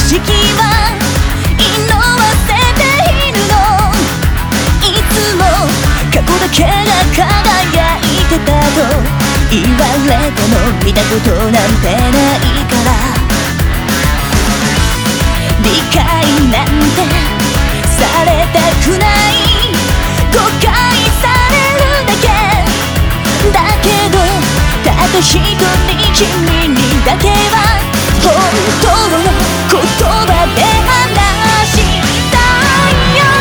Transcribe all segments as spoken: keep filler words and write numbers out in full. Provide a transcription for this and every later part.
時期は色あせているの。いつも過去だけが輝いてたと言われても見たことなんてないから、理解なんてされたくない、誤解されるだけだけど、たった一人君にだけは本当の言葉で話したいよ。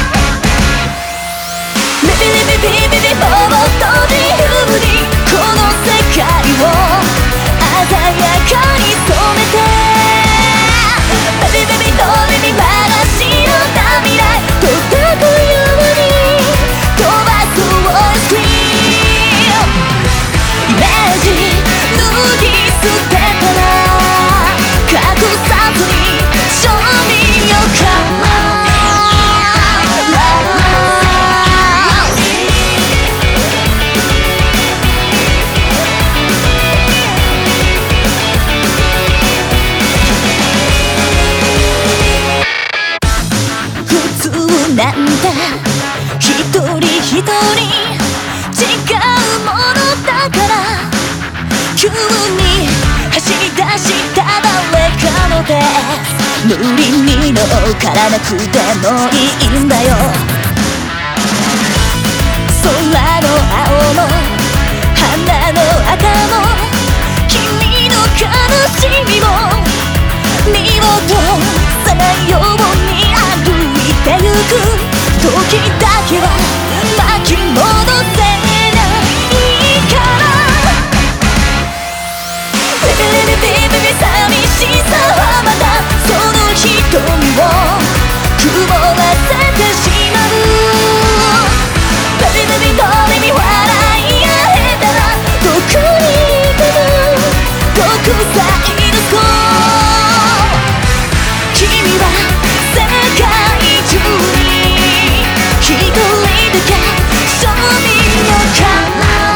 ビビビビビビビもっと自由にこの世界を鮮やかに染めて、ビビビビと耳流しのた未来届くように飛ばそうスクリーン。イメージ脱ぎ捨てたら隠さずにショーミーよか。なんだ一人一人違うものだから、急に走り出した誰かの手、無理に乗っからなくてもいいんだよ。空の青も花の赤も君の悲しみも見落とさないように歩いてゆく時だけは巻き戻せないから、ビビビビビビ寂しさはまたその瞳を曇らせてしまう。ビビビビと耳笑い合えたらどこにいてもどこさえのこ君は世界中に一人だけそう見ようか。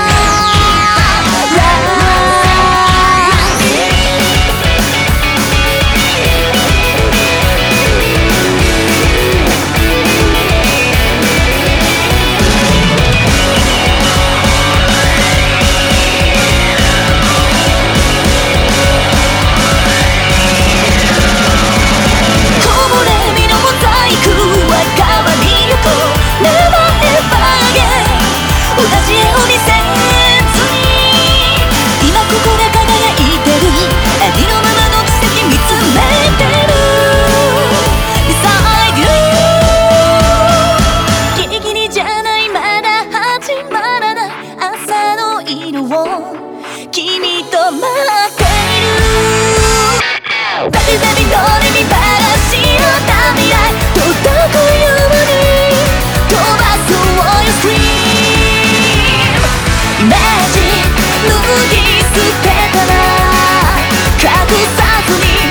君と待っている。バビバビドレミバラシのた未来届くように飛ばそうよスクリーン。イメージ脱ぎ捨てたら隠さずに